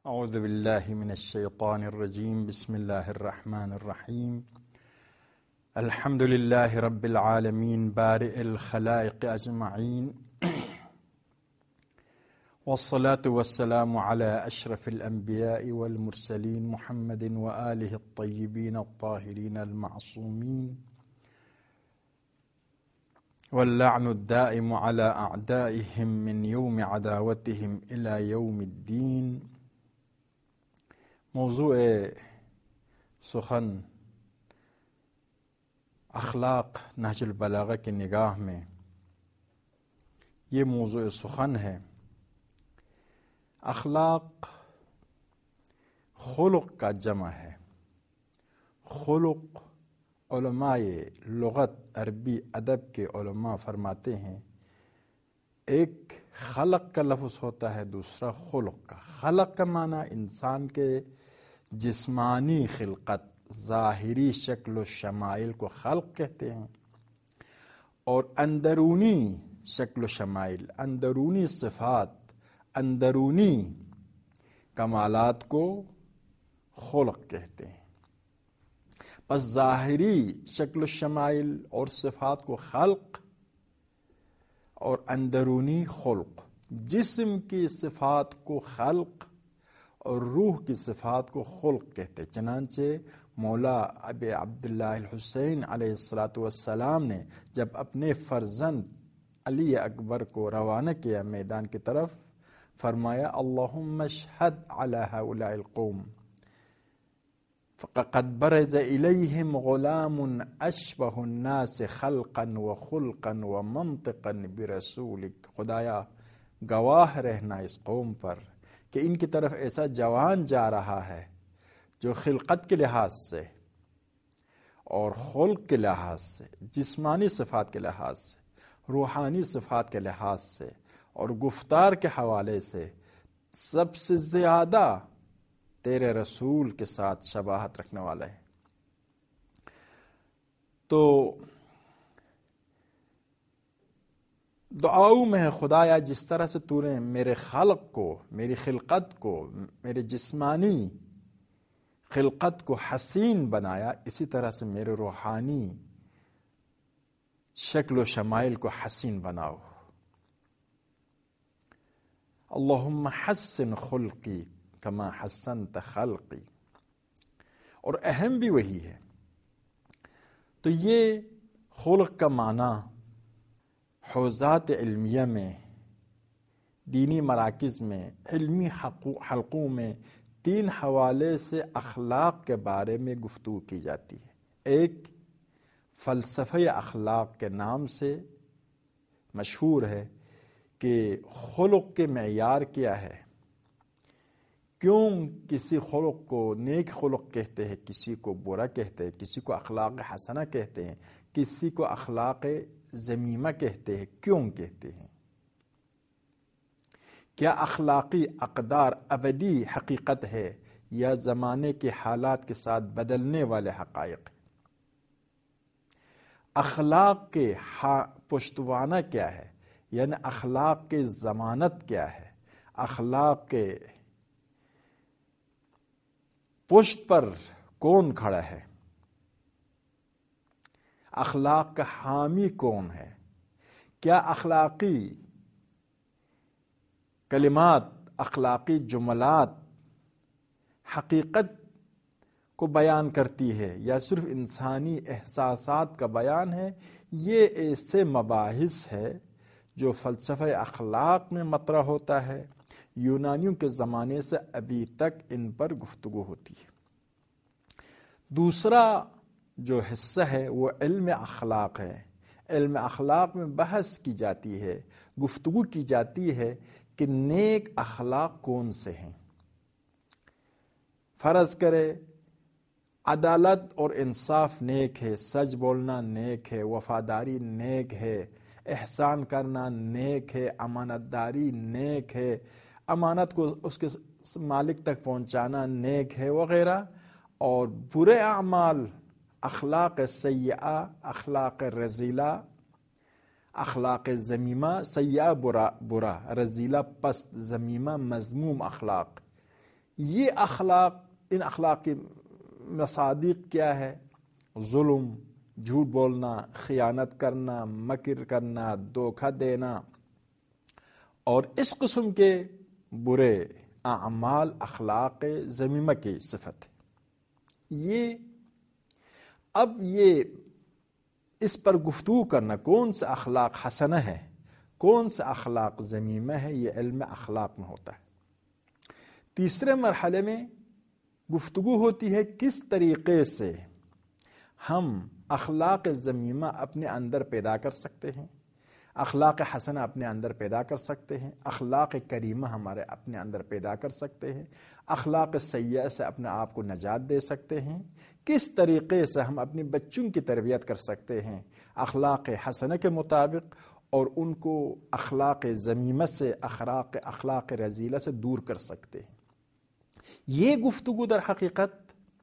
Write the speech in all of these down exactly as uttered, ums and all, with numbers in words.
اعوذ باللہ من الشیطان الرجیم بسم اللہ الرحمن الرحیم الحمد للہ رب العالمین بارئ الخلائق اجمعین والصلاة والسلام على اشرف الانبیاء والمرسلین محمد وآلہ الطیبین الطاہرین المعصومین واللعن الدائم على اعدائهم من یوم عداوتهم الى یوم الدین۔ موضوع سخن اخلاق نہج البلاغہ کی نگاہ میں یہ موضوع سخن ہے۔ اخلاق خلق کا جمع ہے۔ خلق علماء لغت عربی ادب کے علماء فرماتے ہیں ایک خلق کا لفظ ہوتا ہے، دوسرا خلق کا۔ خلق کا معنی انسان کے جسمانی خلقت، ظاہری شکل و شمائل کو خلق کہتے ہیں، اور اندرونی شکل و شمائل، اندرونی صفات، اندرونی کمالات کو خلق کہتے ہیں۔ بس ظاہری شکل و شمائل اور صفات کو خلق اور اندرونی خلق، جسم کی صفات کو خلق اور روح کی صفات کو خلق کہتے۔ چنانچہ مولا ابی عبداللہ الحسین علیہ الصلاۃ والسلام نے جب اپنے فرزند علی اکبر کو روانہ کیا میدان کی طرف، فرمایا اللہم اشہد علی ہؤلاء القوم فقد برز الیہم غلام اشبہ الناس خلقا وخلقا ومنطقا برسولک۔ خدایا گواہ رہنا اس قوم پر کہ ان کی طرف ایسا جوان جا رہا ہے جو خلقت کے لحاظ سے اور خلق کے لحاظ سے، جسمانی صفات کے لحاظ سے، روحانی صفات کے لحاظ سے اور گفتار کے حوالے سے سب سے زیادہ تیرے رسول کے ساتھ شباہت رکھنے والا ہے۔ تو دعاؤں میں ہے خدایا جس طرح سے تو نے میرے خلق کو، میری خلقت کو، میرے جسمانی خلقت کو حسین بنایا، اسی طرح سے میرے روحانی شکل و شمائل کو حسین بناؤ۔ اللہم حسن خلقی کما حسنت خلقی۔ اور اہم بھی وہی ہے۔ تو یہ خلق کا معنی حوزات علمیہ میں، دینی مراکز میں، علمی حلقوں میں تین حوالے سے اخلاق کے بارے میں گفتگو کی جاتی ہے۔ ایک فلسفہ اخلاق کے نام سے مشہور ہے کہ خلق کے معیار کیا ہے، کیوں کسی خلق کو نیک خلق کہتے ہیں، کسی کو برا کہتے ہیں، کسی کو اخلاق حسنہ کہتے ہیں، کسی کو اخلاق ذمیمہ کہتے ہیں، کیوں کہتے ہیں؟ کیا اخلاقی اقدار ابدی حقیقت ہے یا زمانے کے حالات کے ساتھ بدلنے والے حقائق؟ اخلاق کے پشتوانہ کیا ہے، یعنی اخلاق کے ضمانت کیا ہے، اخلاق کے پشت پر کون کھڑا ہے، اخلاق کا حامی کون ہے؟ کیا اخلاقی کلمات، اخلاقی جملات حقیقت کو بیان کرتی ہے یا صرف انسانی احساسات کا بیان ہے؟ یہ ایسے مباحث ہے جو فلسفہ اخلاق میں مطرح ہوتا ہے۔ یونانیوں کے زمانے سے ابھی تک ان پر گفتگو ہوتی ہے۔ دوسرا جو حصہ ہے وہ علم اخلاق ہے۔ علم اخلاق میں بحث کی جاتی ہے، گفتگو کی جاتی ہے کہ نیک اخلاق کون سے ہیں۔ فرض کرے عدالت اور انصاف نیک ہے، سچ بولنا نیک ہے، وفاداری نیک ہے، احسان کرنا نیک ہے، امانت داری نیک ہے، امانت کو اس کے مالک تک پہنچانا نیک ہے وغیرہ، اور برے اعمال، اخلاق سیئہ، اخلاق رذیلہ، اخلاق ذمیمہ، سیئہ برا برا، رذیلہ پست، ذمیمہ مذموم اخلاق، یہ اخلاق، ان اخلاق کی مصادیق کیا ہے؟ ظلم، جھوٹ بولنا، خیانت کرنا، مکر کرنا، دھوکہ دینا اور اس قسم کے برے اعمال اخلاق ذمیمہ کی صفت ہے۔ یہ اب یہ اس پر گفتگو کرنا کون سا اخلاق حسنہ ہے، کون سا اخلاق ذمیمہ ہے، یہ علم اخلاق میں ہوتا ہے۔ تیسرے مرحلے میں گفتگو ہوتی ہے کس طریقے سے ہم اخلاق ذمیمہ اپنے اندر پیدا کر سکتے ہیں، اخلاق حسنہ اپنے اندر پیدا کر سکتے ہیں، اخلاق کریمہ ہمارے اپنے اندر پیدا کر سکتے ہیں، اخلاق سیئہ سے اپنے آپ کو نجات دے سکتے ہیں، کس طریقے سے ہم اپنی بچوں کی تربیت کر سکتے ہیں اخلاق حسنہ کے مطابق اور ان کو اخلاق ذمیمہ سے، اخلاق اخلاق رذیلہ سے دور کر سکتے ہیں۔ یہ گفتگو در حقیقت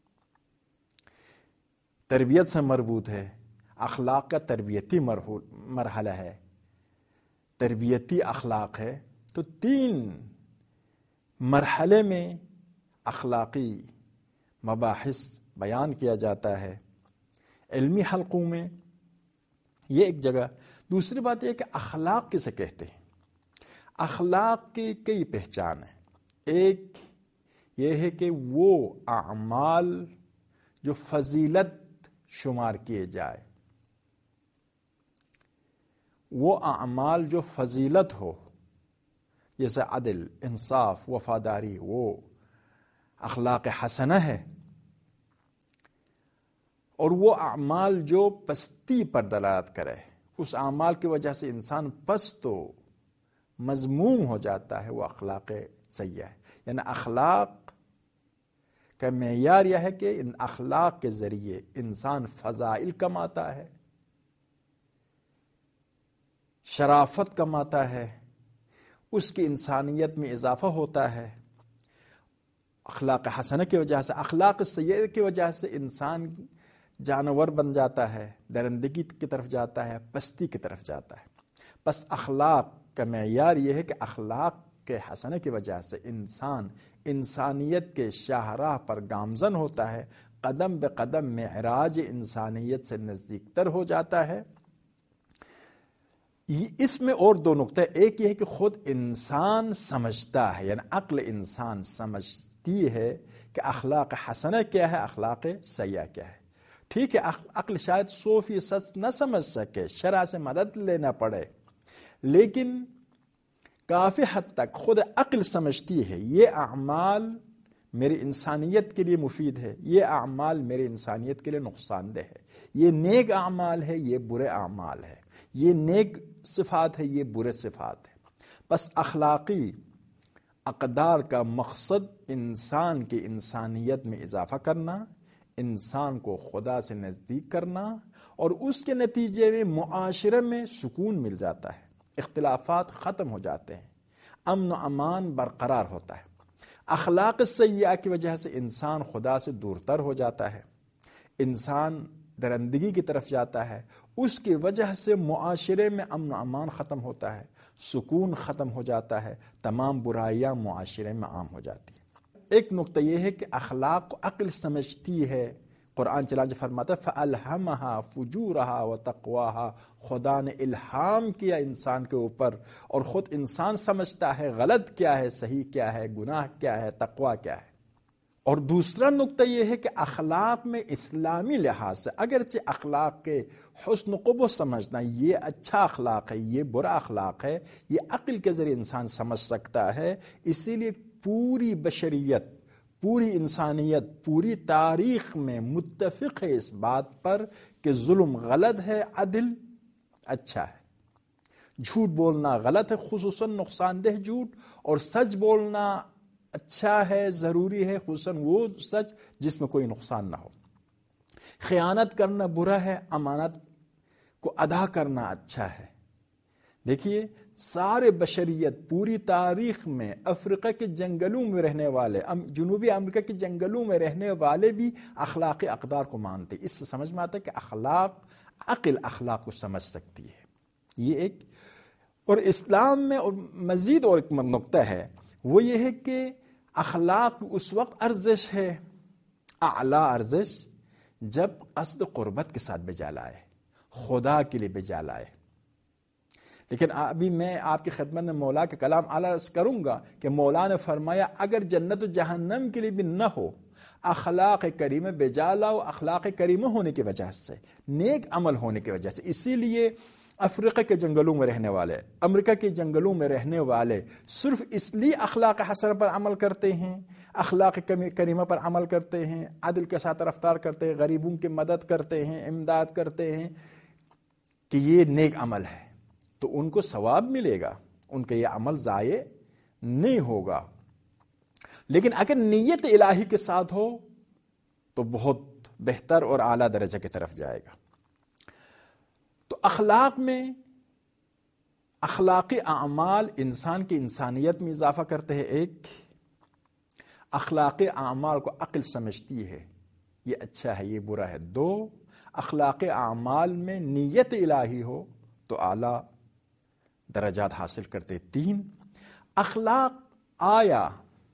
تربیت سے مربوط ہے، اخلاق کا تربیتی مرحلہ ہے، تربیتی اخلاق ہے۔ تو تین مرحلے میں اخلاقی مباحث بیان کیا جاتا ہے علمی حلقوں میں، یہ ایک جگہ۔ دوسری بات یہ کہ اخلاق کسے کہتے ہیں؟ اخلاق کی کئی پہچان ہیں۔ ایک یہ ہے کہ وہ اعمال جو فضیلت شمار کیے جائے، وہ اعمال جو فضیلت ہو، جیسے عدل، انصاف، وفاداری، وہ اخلاق حسنہ ہے۔ اور وہ اعمال جو پستی پر دلالت کرے، اس اعمال کی وجہ سے انسان پست و مذموم ہو جاتا ہے، وہ اخلاق سیئہ ہے۔ یعنی اخلاق کا معیار یہ ہے کہ ان اخلاق کے ذریعے انسان فضائل کماتا ہے، شرافت کماتا ہے، اس کی انسانیت میں اضافہ ہوتا ہے۔ اخلاق حسنہ کی وجہ سے، اخلاق سیئہ کی وجہ سے انسان جانور بن جاتا ہے، درندگی کی طرف جاتا ہے، پستی کی طرف جاتا ہے۔ پس اخلاق کا معیار یہ ہے کہ اخلاق کے حسنہ کی وجہ سے انسان انسانیت کے شاہراہ پر گامزن ہوتا ہے، قدم بے قدم معراج انسانیت سے نزدیک تر ہو جاتا ہے۔ اس میں اور دو نقطے، ایک یہ ہے کہ خود انسان سمجھتا ہے، یعنی عقل انسان سمجھتی ہے کہ اخلاق حسنہ کیا ہے، اخلاق سیئہ کیا ہے۔ ٹھیک ہے، عقل شاید سو فیصد نہ سمجھ سکے، شرع سے مدد لینا پڑے، لیکن کافی حد تک خود عقل سمجھتی ہے یہ اعمال میری انسانیت کے لیے مفید ہے، یہ اعمال میری انسانیت کے لیے نقصان دہ ہے، یہ نیک اعمال ہے، یہ برے اعمال ہے، یہ نیک صفات ہے، یہ برے صفات ہے۔ بس اخلاقی اقدار کا مقصد انسان کی انسانیت میں اضافہ کرنا، انسان کو خدا سے نزدیک کرنا، اور اس کے نتیجے میں معاشرے میں سکون مل جاتا ہے، اختلافات ختم ہو جاتے ہیں، امن و امان برقرار ہوتا ہے۔ اخلاق سیئہ کی وجہ سے انسان خدا سے دور تر ہو جاتا ہے، انسان درندگی کی طرف جاتا ہے، اس کی وجہ سے معاشرے میں امن و امان ختم ہوتا ہے، سکون ختم ہو جاتا ہے، تمام برائیاں معاشرے میں عام ہو جاتی ہیں۔ ایک نقطہ یہ ہے کہ اخلاق کو عقل سمجھتی ہے، قرآن چنانچہ فرماتا ہے فَأَلْهَمَهَا فُجُورَهَا وَتَقْوَاهَا، خدا نے الہام کیا انسان کے اوپر، اور خود انسان سمجھتا ہے غلط کیا ہے، صحیح کیا ہے، گناہ کیا ہے، تقوی کیا ہے۔ اور دوسرا نقطہ یہ ہے کہ اخلاق میں اسلامی لحاظ سے اگرچہ اخلاق کے حسن قبح سمجھنا، یہ اچھا اخلاق ہے، یہ برا اخلاق ہے، یہ عقل کے ذریعے انسان سمجھ سکتا ہے، اسی لیے پوری بشریت، پوری انسانیت، پوری تاریخ میں متفق ہے اس بات پر کہ ظلم غلط ہے، عدل اچھا ہے، جھوٹ بولنا غلط ہے، خصوصاً نقصان دہ جھوٹ، اور سچ بولنا اچھا ہے، ضروری ہے، خصوصاً وہ سچ جس میں کوئی نقصان نہ ہو۔ خیانت کرنا برا ہے، امانت کو ادا کرنا اچھا ہے۔ دیکھیے سارے بشریت پوری تاریخ میں افریقہ کے جنگلوں میں رہنے والے، جنوبی امریکہ کے جنگلوں میں رہنے والے بھی اخلاقی اقدار کو مانتے، اس سے سمجھ میں آتا ہے کہ اخلاق، عقل اخلاق کو سمجھ سکتی ہے۔ یہ ایک، اور اسلام میں اور مزید اور ایک نقطہ ہے، وہ یہ ہے کہ اخلاق اس وقت ارزش ہے، اعلیٰ ارزش، جب قصد قربت کے ساتھ بجا لائے، خدا کے لیے بجا لائے۔ لیکن ابھی میں آپ کی خدمت میں مولا کا کلام عرض کروں گا کہ مولا نے فرمایا اگر جنت و جہنم کے لیے بھی نہ ہو، اخلاق کریمہ بجا لاؤ، اخلاق کریمہ ہونے کی وجہ سے، نیک عمل ہونے کی وجہ سے۔ اسی لیے افریقہ کے جنگلوں میں رہنے والے، امریکہ کے جنگلوں میں رہنے والے صرف اس لیے اخلاق حسنہ پر عمل کرتے ہیں، اخلاق کریمہ پر عمل کرتے ہیں، عدل کے ساتھ رفتار کرتے ہیں، غریبوں کی مدد کرتے ہیں، امداد کرتے ہیں، کہ یہ نیک عمل ہے، تو ان کو ثواب ملے گا، ان کا یہ عمل ضائع نہیں ہوگا۔ لیکن اگر نیت الہی کے ساتھ ہو تو بہت بہتر اور اعلیٰ درجہ کی طرف جائے گا۔ تو اخلاق میں، اخلاقی اعمال انسان کی انسانیت میں اضافہ کرتے ہیں۔ ایک، اخلاقی اعمال کو عقل سمجھتی ہے، یہ اچھا ہے، یہ برا ہے۔ دو، اخلاقی اعمال میں نیت الہی ہو تو اعلیٰ درجات حاصل کرتے۔ تین، اخلاق آیا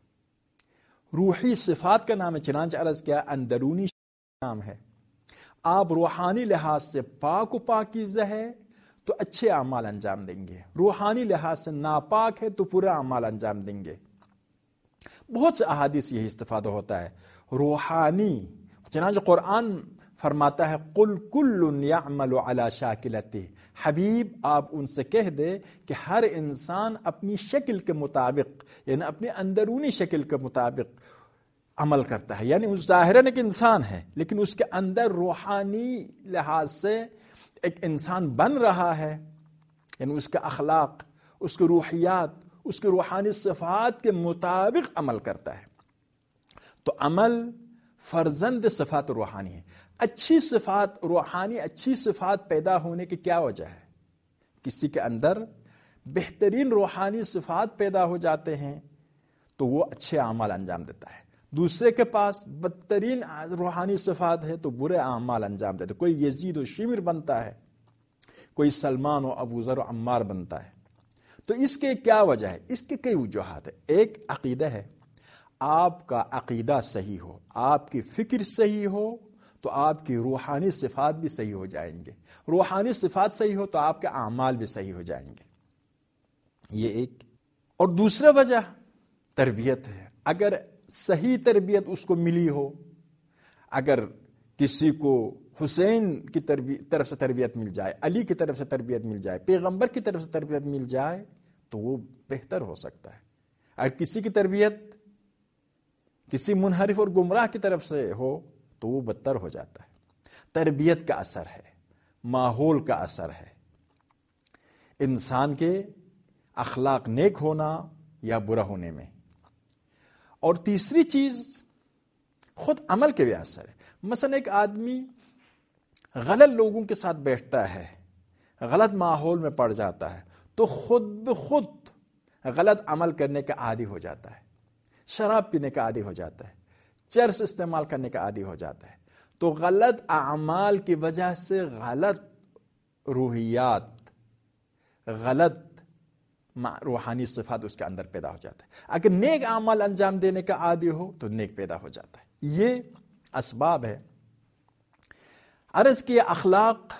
روحی صفات کا نام ہے، چنانچہ عرض کیا اندرونی نام ہے۔ آپ روحانی لحاظ سے پاک و پاکیزہ ہے تو اچھے اعمال انجام دیں گے، روحانی لحاظ سے ناپاک ہے تو پورا اعمال انجام دیں گے۔ بہت سے احادیث یہی استفادہ ہوتا ہے، روحانی، چنانچہ قرآن فرماتا ہے قل کل یعمل علی شاکلتہ، حبیب آپ ان سے کہہ دے کہ ہر انسان اپنی شکل کے مطابق، یعنی اپنی اندرونی شکل کے مطابق عمل کرتا ہے، یعنی اس ظاہراً ایک انسان ہے لیکن اس کے اندر روحانی لحاظ سے ایک انسان بن رہا ہے، یعنی اس کے اخلاق، اس کے روحیات، اس کے روحانی صفات کے مطابق عمل کرتا ہے۔ تو عمل فرزند صفات روحانی ہے۔ اچھی صفات روحانی، اچھی صفات پیدا ہونے کی کیا وجہ ہے؟ کسی کے اندر بہترین روحانی صفات پیدا ہو جاتے ہیں تو وہ اچھے اعمال انجام دیتا ہے۔ دوسرے کے پاس بدترین روحانی صفات ہے تو برے اعمال انجام دیتے۔ کوئی یزید و شمر بنتا ہے، کوئی سلمان و ابو ذر و عمار بنتا ہے۔ تو اس کے کیا وجہ ہے؟ اس کے کئی وجوہات ہیں۔ ایک عقیدہ ہے، آپ کا عقیدہ صحیح ہو، آپ کی فکر صحیح ہو تو آپ کی روحانی صفات بھی صحیح ہو جائیں گے، روحانی صفات صحیح ہو تو آپ کے اعمال بھی صحیح ہو جائیں گے، یہ ایک۔ اور دوسرا وجہ تربیت ہے۔ اگر صحیح تربیت اس کو ملی ہو، اگر کسی کو حسین کی طرف سے تربیت مل جائے، علی کی طرف سے تربیت مل جائے، پیغمبر کی طرف سے تربیت مل جائے تو وہ بہتر ہو سکتا ہے۔ اگر کسی کی تربیت کسی منحرف اور گمراہ کی طرف سے ہو تو وہ بدتر ہو جاتا ہے۔ تربیت کا اثر ہے، ماحول کا اثر ہے، انسان کے اخلاق نیک ہونا یا برا ہونے میں۔ اور تیسری چیز خود عمل کے بھی اثر ہے۔ مثلا ایک آدمی غلط لوگوں کے ساتھ بیٹھتا ہے، غلط ماحول میں پڑ جاتا ہے تو خود بخود غلط عمل کرنے کا عادی ہو جاتا ہے، شراب پینے کا عادی ہو جاتا ہے، چرس استعمال کرنے کا عادی ہو جاتا ہے۔ تو غلط اعمال کی وجہ سے غلط روحیات، غلط روحانی صفات اس کے اندر پیدا ہو جاتا ہے۔ اگر نیک اعمال انجام دینے کا عادی ہو تو نیک پیدا ہو جاتا ہے۔ یہ اسباب ہے۔ عرض کیا اخلاق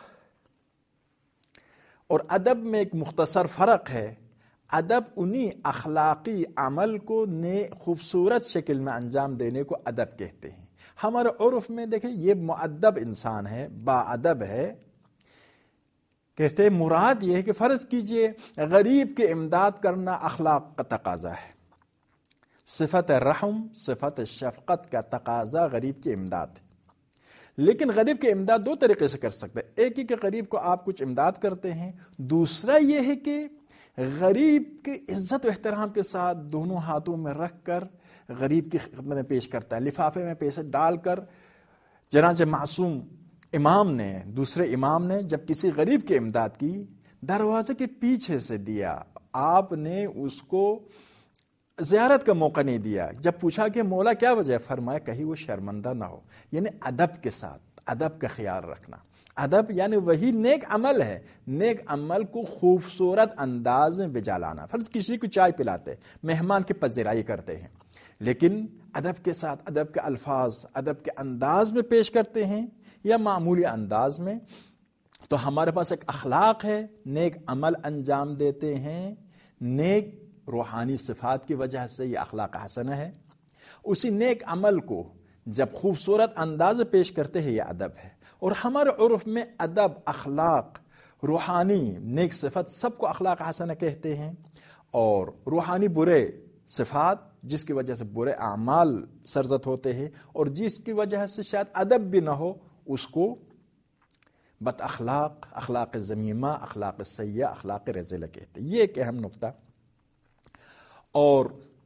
اور ادب میں ایک مختصر فرق ہے۔ ادب انہی اخلاقی عمل کو نئے خوبصورت شکل میں انجام دینے کو ادب کہتے ہیں۔ ہمارے عرف میں دیکھیں یہ مؤدب انسان ہے، با ادب ہے، کہتے ہیں مراد یہ ہے کہ فرض کیجئے غریب کی امداد کرنا اخلاق کا تقاضا ہے، صفت رحم، صفت شفقت کا تقاضا غریب کی امداد ہے۔ لیکن غریب کی امداد دو طریقے سے کر سکتے ہیں۔ ایک ہی کہ غریب کو آپ کچھ امداد کرتے ہیں، دوسرا یہ ہے کہ غریب کی عزت و احترام کے ساتھ دونوں ہاتھوں میں رکھ کر غریب کی خدمت میں پیش کرتا ہے، لفافے میں پیسے ڈال کر۔ چنانچہ معصوم امام نے، دوسرے امام نے جب کسی غریب کی امداد کی، دروازے کے پیچھے سے دیا، آپ نے اس کو زیارت کا موقع نہیں دیا۔ جب پوچھا کہ مولا کیا وجہ ہے، فرمایا کہیں وہ شرمندہ نہ ہو، یعنی ادب کے ساتھ، ادب کا خیال رکھنا۔ ادب یعنی وہی نیک عمل ہے، نیک عمل کو خوبصورت انداز میں بجا لانا۔ فرض کسی کو چائے پلاتے، مہمان کی پذیرائی کرتے ہیں، لیکن ادب کے ساتھ ادب کے الفاظ ادب کے انداز میں پیش کرتے ہیں یا معمولی انداز میں، تو ہمارے پاس ایک اخلاق ہے، نیک عمل انجام دیتے ہیں، نیک روحانی صفات کی وجہ سے یہ اخلاق حسنہ ہے۔ اسی نیک عمل کو جب خوبصورت انداز میں پیش کرتے ہیں یہ ادب ہے۔ اور ہمارے عرف میں ادب، اخلاق، روحانی نیک صفت سب کو اخلاق حسنہ کہتے ہیں، اور روحانی برے صفات جس کی وجہ سے برے اعمال سرزد ہوتے ہیں اور جس کی وجہ سے شاید ادب بھی نہ ہو، اس کو بد اخلاق، اخلاق ذمیمہ، اخلاق سیئہ، اخلاق رذیلہ کہتے ہیں۔ یہ ایک اہم نقطہ۔ اور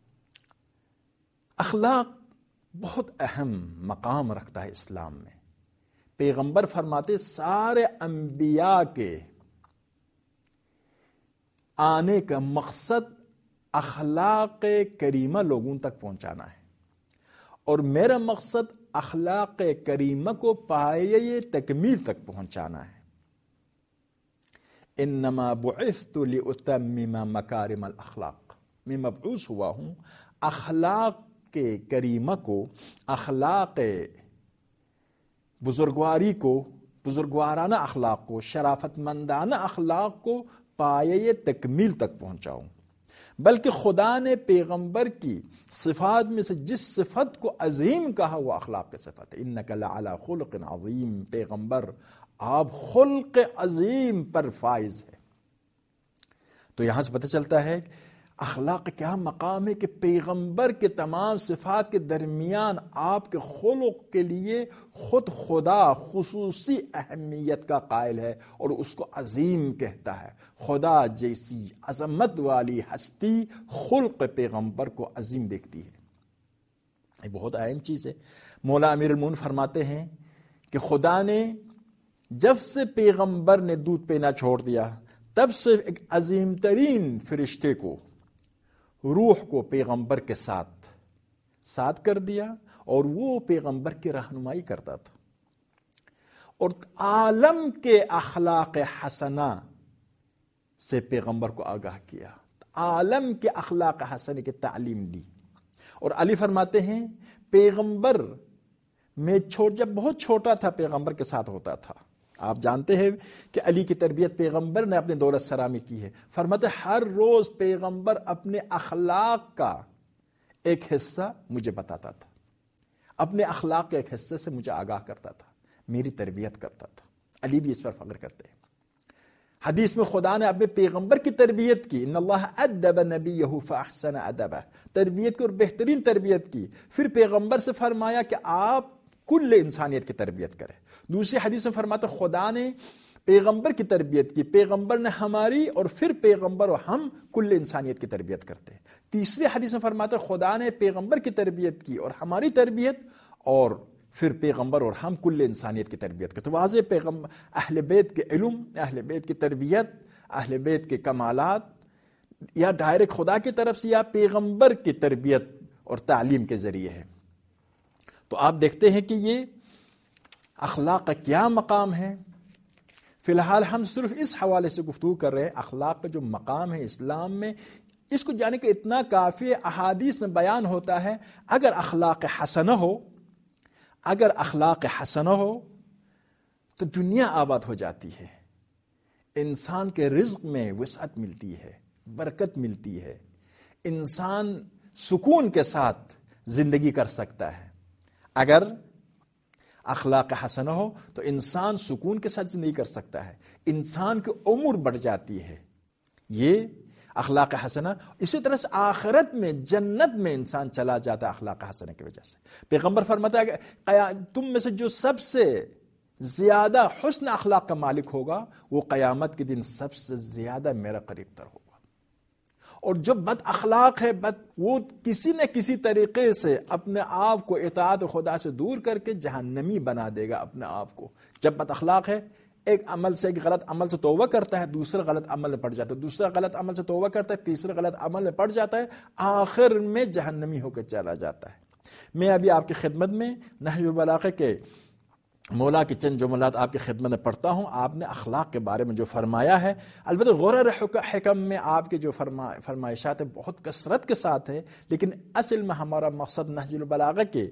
اخلاق بہت اہم مقام رکھتا ہے اسلام میں۔ پیغمبر فرماتے سارے انبیاء کے آنے کا مقصد اخلاق کریمہ لوگوں تک پہنچانا ہے، اور میرا مقصد اخلاق کریمہ کو پایۂ تکمیل تک پہنچانا ہے۔ انما بعثت لاتمم مکارم الاخلاق، میں مبعوث ہوا ہوں اخلاق کے کریمہ کو، اخلاق بزرگواری کو، بزرگوارانہ اخلاق کو، شرافت مندانہ اخلاق کو پایۂ تکمیل تک پہنچاؤں۔ بلکہ خدا نے پیغمبر کی صفات میں سے جس صفت کو عظیم کہا وہ اخلاق کی صفت ہے۔ انک لعلی خلق عظیم، پیغمبر آپ خلق عظیم پر فائز ہے۔ تو یہاں سے پتہ چلتا ہے اخلاق کیا مقام ہے کہ پیغمبر کے تمام صفات کے درمیان آپ کے خلق کے لیے خود خدا خصوصی اہمیت کا قائل ہے اور اس کو عظیم کہتا ہے۔ خدا جیسی عظمت والی ہستی خلق پیغمبر کو عظیم دیکھتی ہے۔ یہ بہت اہم چیز ہے۔ مولا امیر المومنین فرماتے ہیں کہ خدا نے جب سے پیغمبر نے دودھ پینا چھوڑ دیا تب سے ایک عظیم ترین فرشتے کو، روح کو پیغمبر کے ساتھ ساتھ کر دیا، اور وہ پیغمبر کی رہنمائی کرتا تھا، اور عالم کے اخلاق حسنہ سے پیغمبر کو آگاہ کیا، عالم کے اخلاق حسنہ کی تعلیم دی۔ اور علی فرماتے ہیں پیغمبر میں چھوٹ جب بہت چھوٹا تھا پیغمبر کے ساتھ ہوتا تھا۔ آپ جانتے ہیں کہ علی کی تربیت پیغمبر نے اپنے دولت سرا میں کی ہے۔ فرماتے ہر روز پیغمبر اپنے اخلاق کا ایک حصہ مجھے بتاتا تھا، اپنے اخلاق کے ایک حصے سے مجھے آگاہ کرتا تھا، میری تربیت کرتا تھا۔ علی بھی اس پر فخر کرتے ہیں۔ حدیث میں خدا نے اپنے پیغمبر کی تربیت کی، ان اللہ ادب نبیہ فاحسن ادبہ، تربیت کی اور بہترین تربیت کی۔ پھر پیغمبر سے فرمایا کہ آپ کل انسانیت کی تربیت کریں۔ دوسری حدیث میں فرماتا خدا نے پیغمبر کی تربیت کی، پیغمبر نے ہماری، اور پھر پیغمبر اور ہم کل انسانیت کی تربیت کرتے ہیں۔ تیسری حدیث میں فرماتا خدا نے پیغمبر کی تربیت کی اور ہماری تربیت، اور پھر پیغمبر اور ہم کل انسانیت کی تربیت کرتے ہیں۔ واضح پیغمبر اہل بیت کے علم، اہل بیت کی تربیت، اہل بیت کے کمالات یا ڈائریکٹ خدا کی طرف سے یا پیغمبر کی تربیت اور تعلیم کے ذریعے ہے۔ تو آپ دیکھتے ہیں کہ یہ اخلاق کا کیا مقام ہے۔ فی الحال ہم صرف اس حوالے سے گفتگو کر رہے ہیں، اخلاق کا جو مقام ہے اسلام میں، اس کو جانے کہ اتنا کافی احادیث میں بیان ہوتا ہے۔ اگر اخلاق حسنہ ہو، اگر اخلاق حسنہ ہو تو دنیا آباد ہو جاتی ہے، انسان کے رزق میں وسعت ملتی ہے، برکت ملتی ہے، انسان سکون کے ساتھ زندگی کر سکتا ہے۔ اگر اخلاق حسنہ ہو تو انسان سکون کے ساتھ زندگی کر سکتا ہے، انسان کی عمر بڑھ جاتی ہے۔ یہ اخلاق حسنہ، اسی طرح سے آخرت میں جنت میں انسان چلا جاتا ہے اخلاق حسنہ کی وجہ سے۔ پیغمبر فرماتا ہے کہ تم میں سے جو سب سے زیادہ حسن اخلاق کا مالک ہوگا وہ قیامت کے دن سب سے زیادہ میرا قریب تر ہوگا، اور جو بد اخلاق ہے بد وہ کسی نہ کسی طریقے سے اپنے آپ کو اطاعت خدا سے دور کر کے جہنمی بنا دے گا اپنے آپ کو۔ جب بد اخلاق ہے ایک عمل سے، ایک غلط عمل سے توبہ کرتا ہے، دوسرا غلط عمل میں پڑ جاتا ہے، دوسرا غلط عمل سے توبہ کرتا ہے، تیسرا غلط عمل میں پڑ جاتا ہے، آخر میں جہنمی ہو کے چلا جاتا ہے۔ میں ابھی آپ کی خدمت میں نہج البلاغہ کے مولا کی چند جملات آپ کی خدمت میں پڑھتا ہوں. آپ نے اخلاق کے بارے میں جو فرمایا ہے، البتہ غرر حکم میں آپ کے جو فرما فرمائشات ہیں بہت کثرت کے ساتھ ہے، لیکن اصل میں ہمارا مقصد نہج البلاغہ کے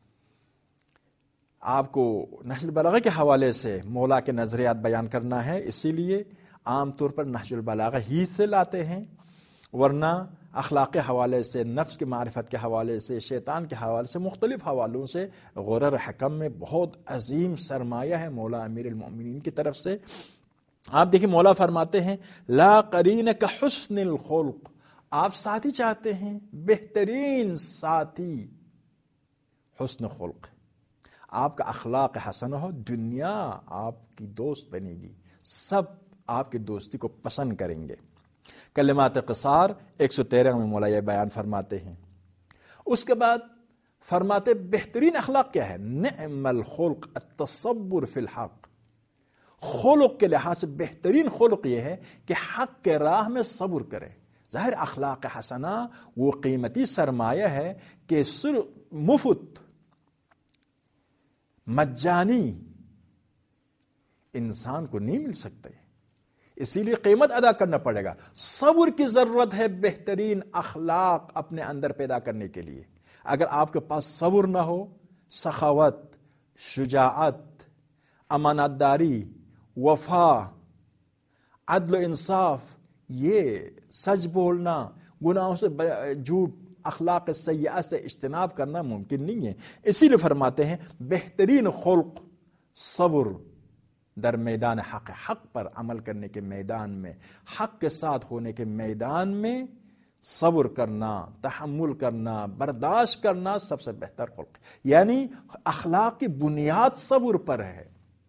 آپ کو نہج البلاغہ کے حوالے سے مولا کے نظریات بیان کرنا ہے. اسی لیے عام طور پر نہج البلاغہ ہی سے لاتے ہیں، ورنہ اخلاق کے حوالے سے، نفس کی معرفت کے حوالے سے، شیطان کے حوالے سے، مختلف حوالوں سے غرر حکم میں بہت عظیم سرمایہ ہے مولا امیر المؤمنین کی طرف سے. آپ دیکھیں مولا فرماتے ہیں لا قرین کا حسن الخلق. آپ ساتھی چاہتے ہیں، بہترین ساتھی حسن خلق. آپ کا اخلاق حسن ہو، دنیا آپ کی دوست بنے گی، سب آپ کی دوستی کو پسند کریں گے. کلمات قصار ایک سو تیرہ میں مولا یہ بیان فرماتے ہیں. اس کے بعد فرماتے بہترین اخلاق کیا ہے؟ نعم الخلق التصبر فی الحق. خلق کے لحاظ سے بہترین خلق یہ ہے کہ حق کے راہ میں صبر کرے. ظاہر اخلاق حسنہ وہ قیمتی سرمایہ ہے کہ صرف مفت مجانی انسان کو نہیں مل سکتے، اسی لیے قیمت ادا کرنا پڑے گا. صبر کی ضرورت ہے بہترین اخلاق اپنے اندر پیدا کرنے کے لیے. اگر آپ کے پاس صبر نہ ہو، سخاوت، شجاعت، امانت داری، وفا، عدل و انصاف، یہ سچ بولنا، گناہوں سے جھوٹ، اخلاق سیئہ سے اجتناب کرنا ممکن نہیں ہے. اسی لیے فرماتے ہیں بہترین خلق صبر در میدان حق، حق پر عمل کرنے کے میدان میں، حق کے ساتھ ہونے کے میدان میں صبر کرنا، تحمل کرنا، برداشت کرنا سب سے بہتر خلق. یعنی اخلاق کی بنیاد صبر پر ہے.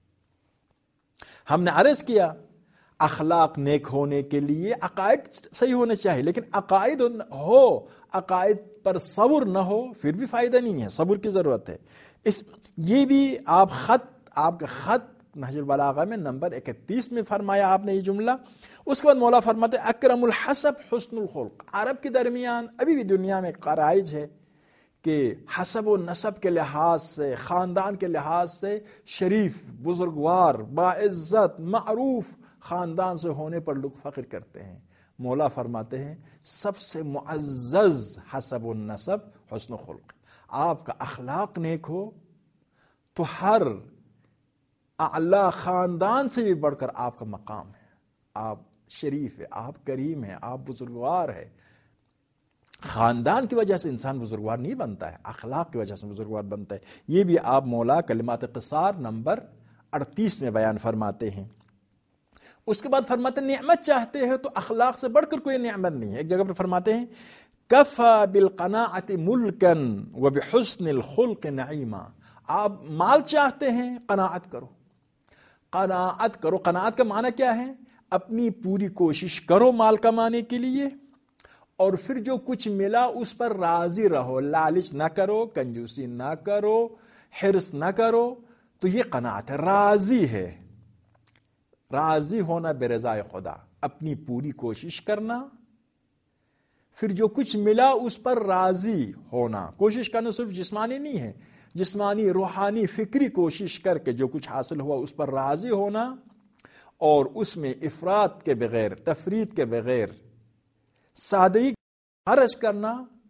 ہم نے عرض کیا اخلاق نیک ہونے کے لیے عقائد صحیح ہونے چاہیے، لیکن عقائد ہو، عقائد پر صبر نہ ہو پھر بھی فائدہ نہیں ہے. صبر کی ضرورت ہے. اس یہ بھی آپ خط آپ کا خط نہج البلاغہ میں نمبر اکتیس میں فرمایا آپ نے یہ جملہ. اس کے بعد مولا فرماتے اکرم الحسب حسن الخلق. عرب کے درمیان ابھی بھی دنیا میں قرائج ہے کہ حسب و نسب کے لحاظ سے، خاندان کے لحاظ سے شریف، بزرگوار، باعزت، معروف خاندان سے ہونے پر لوگ فخر کرتے ہیں. مولا فرماتے ہیں سب سے معزز حسب و نسب حسن خلق. آپ کا اخلاق نیک ہو تو ہر اعلی خاندان سے بھی بڑھ کر آپ کا مقام ہے. آپ شریف ہے، آپ کریم ہے، آپ بزرگوار ہے. خاندان کی وجہ سے انسان بزرگوار نہیں بنتا ہے، اخلاق کی وجہ سے بزرگوار بنتا ہے. یہ بھی آپ مولا کلمات قصار نمبر اڑتیس میں بیان فرماتے ہیں. اس کے بعد فرماتے ہیں نعمت چاہتے ہیں تو اخلاق سے بڑھ کر کوئی نعمت نہیں ہے. ایک جگہ پر فرماتے ہیں کفا بالقناعت ملکن وبحسن الخلق نعیما. آپ مال چاہتے ہیں، قناعت کرو، قناعت کرو. قناعت کا معنی کیا ہے؟ اپنی پوری کوشش کرو مال کمانے کے لیے، اور پھر جو کچھ ملا اس پر راضی رہو. لالچ نہ کرو، کنجوسی نہ کرو، حرص نہ کرو. تو یہ قناعت ہے، راضی ہے. راضی ہونا برضائے خدا، اپنی پوری کوشش کرنا، پھر جو کچھ ملا اس پر راضی ہونا. کوشش کرنا صرف جسمانی نہیں ہے، جسمانی، روحانی، فکری کوشش کر کے جو کچھ حاصل ہوا اس پر راضی ہونا، اور اس میں افراط کے بغیر، تفریط کے بغیر، سادگی خرچ کرنا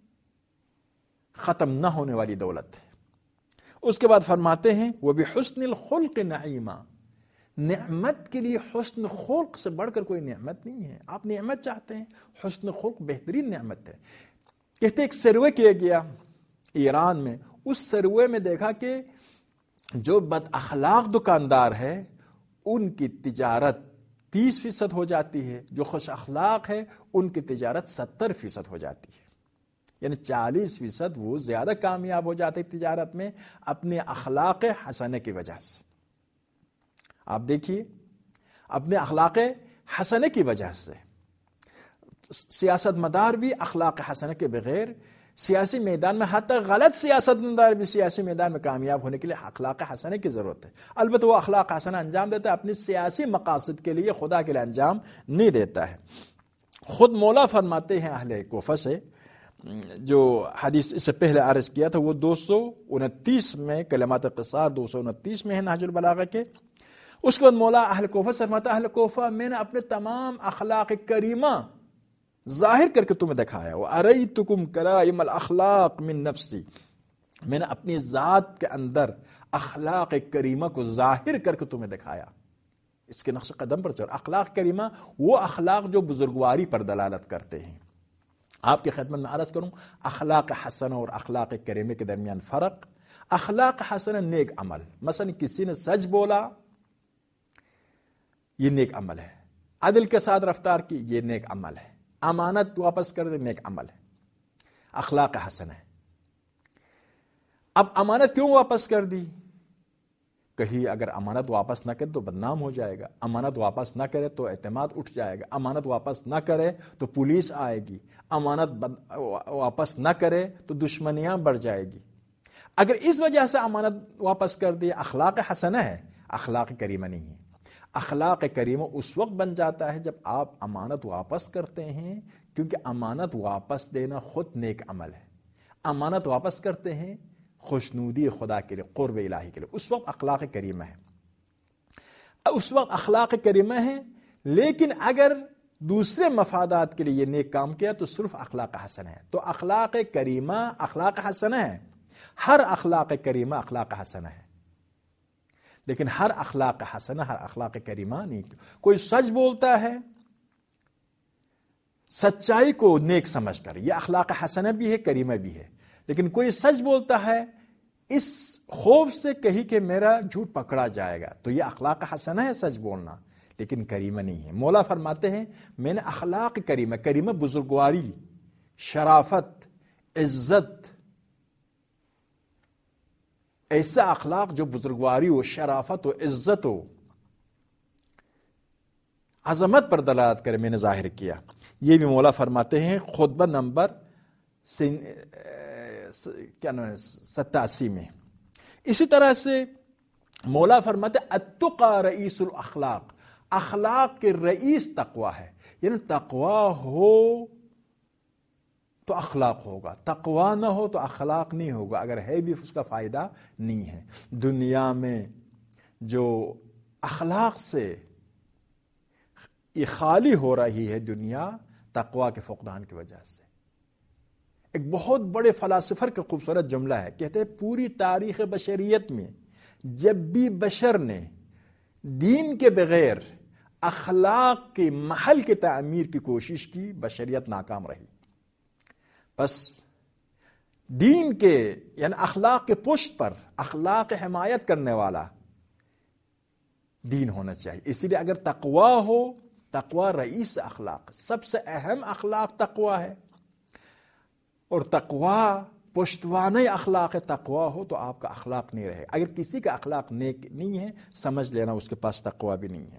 ختم نہ ہونے والی دولت ہے. اس کے بعد فرماتے ہیں وہ بھی حسن الخلق نعیما. نعمت کے لیے حسن خلق سے بڑھ کر کوئی نعمت نہیں ہے. آپ نعمت چاہتے ہیں، حسن خلق بہترین نعمت ہے. کہتے ایک سروے کیا گیا ایران میں. اس سروے میں دیکھا کہ جو بد اخلاق دکاندار ہے ان کی تجارت تیس فیصد ہو جاتی ہے، جو خوش اخلاق ہے ان کی تجارت ستر فیصد ہو جاتی ہے. یعنی چالیس فیصد وہ زیادہ کامیاب ہو جاتے تجارت میں اپنے اخلاق حسنہ کی وجہ سے. آپ دیکھیے اپنے اخلاق حسنہ کی وجہ سے سیاست مدار بھی اخلاق حسنہ کے بغیر سیاسی میدان میں، حتی غلط سیاست مدار بھی سیاسی میدان میں کامیاب ہونے کے لیے اخلاق حسنہ کی ضرورت ہے. البتہ وہ اخلاق حسنہ انجام دیتا ہے اپنی سیاسی مقاصد کے لیے، خدا کے لیے انجام نہیں دیتا ہے. خود مولا فرماتے ہیں اہل کوفہ سے جو حدیث اس سے پہلے عرض کیا تھا وہ دو سو انتیس میں، کلمات قصار دو سو انتیس میں ہے نہج البلاغہ کے۔ اس کے بعد مولا اہل کوفہ سے فرماتا ہے اہل کوفہ میں نے اپنے تمام اخلاق کریمہ ظاہر کر کے تمہیں دکھایا، وَأَرَيْتُكُمْ كَرَائِمَ الْأَخْلَاقِ مِن نَفْسِي، میں نے اپنی ذات کے اندر اخلاق کریمہ کو ظاہر کر کے تمہیں دکھایا، اس کے نقش قدم پر چل۔ اخلاق کریمہ وہ اخلاق جو بزرگواری پر دلالت کرتے ہیں۔ آپ کی خدمت میں عرض کروں اخلاق حسنہ اور اخلاق کریمہ کے درمیان فرق۔ اخلاق حسنہ نیک عمل، مثلا کسی نے سچ بولا یہ نیک عمل ہے، عدل کے ساتھ رفتار کی یہ نیک عمل ہے، امانت واپس کر دے نیک عمل ہے، اخلاق حسنہ ہے۔ اب امانت کیوں واپس کر دی؟ کہیں اگر امانت واپس نہ کرے تو بدنام ہو جائے گا، امانت واپس نہ کرے تو اعتماد اٹھ جائے گا، امانت واپس نہ کرے تو پولیس آئے گی، امانت واپس نہ کرے تو دشمنیاں بڑھ جائے گی۔ اگر اس وجہ سے امانت واپس کر دی، اخلاق حسنہ ہے، اخلاق کریمہ نہیں ہے۔ اخلاق کریمہ اس وقت بن جاتا ہے جب آپ امانت واپس کرتے ہیں، کیونکہ امانت واپس دینا خود نیک عمل ہے۔ امانت واپس کرتے ہیں خوشنودی خدا کے لیے، قرب الہی کے لیے، اس وقت اخلاق کریمہ ہے، اس وقت اخلاق کریمہ ہے۔ لیکن اگر دوسرے مفادات کے لیے یہ نیک کام کیا تو صرف اخلاق حسنہ ہے۔ تو اخلاق کریمہ اخلاق حسنہ ہے، ہر اخلاق کریمہ اخلاق حسنہ ہے، لیکن ہر اخلاق حسنہ ہر اخلاق کریمہ نہیں۔ کوئی سچ بولتا ہے سچائی کو نیک سمجھ کر، یہ اخلاق حسنہ بھی ہے کریمہ بھی ہے، لیکن کوئی سچ بولتا ہے اس خوف سے کہیں کہ میرا جھوٹ پکڑا جائے گا، تو یہ اخلاق حسنہ ہے سچ بولنا، لیکن کریمہ نہیں ہے۔ مولا فرماتے ہیں میں نے اخلاق کریمہ، کریمہ بزرگواری، شرافت، عزت، ایسا اخلاق جو بزرگواری و شرافت و عزت و عظمت پر دلالت کرے میں نے ظاہر کیا۔ یہ بھی مولا فرماتے ہیں خطبہ نمبر کیا نام ہے ستاسی میں۔ اسی طرح سے مولا فرماتے اتقی رئیس الاخلاق، اخلاق کے رئیس تقوی ہے، یعنی تقوی ہو تو اخلاق ہوگا، تقوی نہ ہو تو اخلاق نہیں ہوگا، اگر ہے بھی اس کا فائدہ نہیں ہے۔ دنیا میں جو اخلاق سے یہ خالی ہو رہی ہے دنیا، تقوی کے فقدان کی وجہ سے۔ ایک بہت بڑے فلاسفر کا خوبصورت جملہ ہے، کہتے ہیں پوری تاریخ بشریت میں جب بھی بشر نے دین کے بغیر اخلاق کے محل کی تعمیر کی کوشش کی، بشریت ناکام رہی۔ بس دین کے یعنی اخلاق کے پشت پر اخلاق حمایت کرنے والا دین ہونا چاہیے۔ اسی لیے اگر تقوی ہو، تقوی رئیس اخلاق، سب سے اہم اخلاق تقوی ہے، اور تقوی پشتوانہ اخلاق تقوی ہو تو آپ کا اخلاق نہیں رہے۔ اگر کسی کا اخلاق نیک نہیں ہے سمجھ لینا اس کے پاس تقوی بھی نہیں ہے۔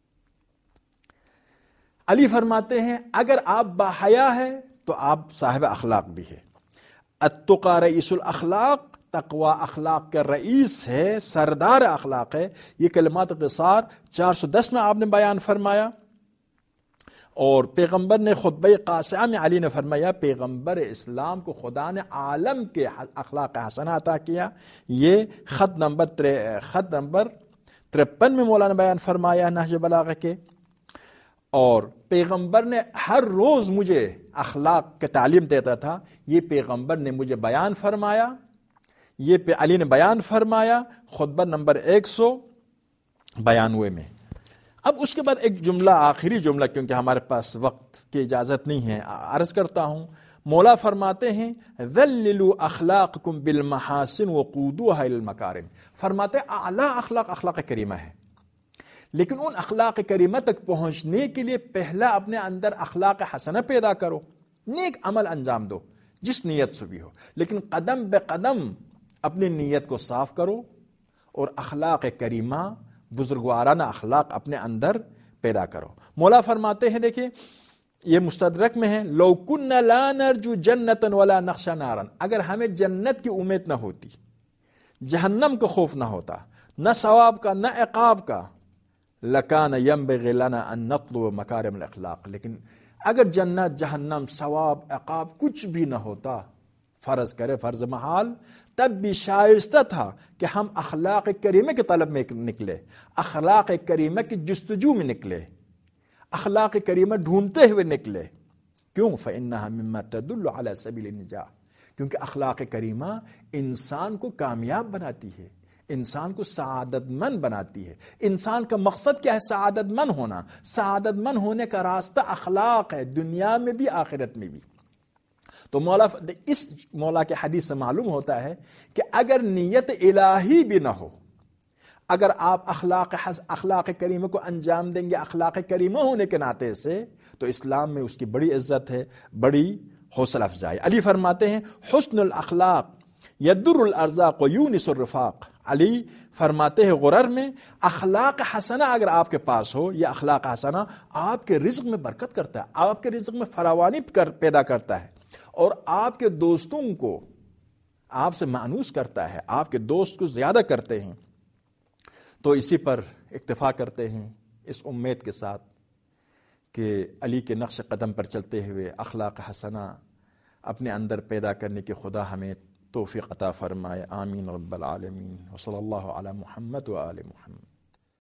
علی فرماتے ہیں اگر آپ باحیا ہے تو آپ صاحب اخلاق بھی ہے۔ التقی رئیس الاخلاق، تقوی اخلاق کا رئیس ہے، سردار اخلاق ہے۔ یہ کلمات قصار چار سو دس میں آپ نے بیان فرمایا، اور پیغمبر نے خطبہ قاسعہ میں علی نے فرمایا پیغمبر اسلام کو خدا نے عالم کے اخلاق حسنہ عطا کیا۔ یہ خط نمبر خط نمبر ترپن میں مولانا بیان فرمایا نہج بلاغہ کے۔ اور پیغمبر نے ہر روز مجھے اخلاق کی تعلیم دیتا تھا، یہ پیغمبر نے مجھے بیان فرمایا، یہ پہ علی نے بیان فرمایا خطبہ نمبر ایک سو بیانوے میں۔ اب اس کے بعد ایک جملہ، آخری جملہ، کیونکہ ہمارے پاس وقت کی اجازت نہیں ہے، عرض کرتا ہوں۔ مولا فرماتے ہیں ذللوا اخلاقکم بالمحاسن وقودوها الى المکارم، فرماتے اعلیٰ اخلاق اخلاق کریمہ ہے، لیکن ان اخلاق کریمہ تک پہنچنے کے لیے پہلا اپنے اندر اخلاق حسنہ پیدا کرو، نیک عمل انجام دو جس نیت سے بھی ہو، لیکن قدم بے قدم اپنی نیت کو صاف کرو اور اخلاق کریمہ، بزرگوارانہ اخلاق اپنے اندر پیدا کرو۔ مولا فرماتے ہیں، دیکھیں یہ مستدرک میں ہے، لو کنا لا نرجو جنتا ولا نخشى نارا، اگر ہمیں جنت کی امید نہ ہوتی، جہنم کا خوف نہ ہوتا، نہ ثواب کا نہ عقاب کا، لکان ينبغي لنا ان نطلب مکارم الاخلاق، لیکن اگر جنت جہنم ثواب عقاب کچھ بھی نہ ہوتا، فرض کرے فرض محال، تب بھی شائستہ تھا کہ ہم اخلاق کریمہ کی طلب میں نکلے، اخلاق کریمہ کی جستجو میں نکلے، اخلاق کریمہ ڈھونڈتے ہوئے نکلے۔ کیوں؟ فَإِنَّهَا مِمَّا تَدُلُّ عَلَى سَبِيلِ النِّجَاةِ، کیونکہ اخلاق کریمہ انسان کو کامیاب بناتی ہے، انسان کو سعادت مند بناتی ہے۔ انسان کا مقصد کیا ہے؟ سعادت مند ہونا۔ سعادت مند ہونے کا راستہ اخلاق ہے، دنیا میں بھی آخرت میں بھی۔ تو مولا اس مولا کے حدیث سے معلوم ہوتا ہے کہ اگر نیت الہی بھی نہ ہو، اگر آپ اخلاق اخلاق کریمہ کو انجام دیں گے اخلاق کریمہ ہونے کے ناطے سے، تو اسلام میں اس کی بڑی عزت ہے، بڑی حوصلہ افزائی۔ علی فرماتے ہیں حسن الاخلاق یدر الارزاق یونس الرفاق۔ علی فرماتے ہیں غرر میں اخلاق حسنہ اگر آپ کے پاس ہو، یہ اخلاق حسنہ آپ کے رزق میں برکت کرتا ہے، آپ کے رزق میں فراوانی پیدا کرتا ہے، اور آپ کے دوستوں کو آپ سے مانوس کرتا ہے، آپ کے دوست کو زیادہ کرتے ہیں۔ تو اسی پر اکتفا کرتے ہیں اس امید کے ساتھ کہ علی کے نقش قدم پر چلتے ہوئے اخلاق حسنہ اپنے اندر پیدا کرنے کی خدا ہمیں توفیق عطا فرمائے۔ آمین رب العالمین، وصلی اللہ علی محمد و آل محمد۔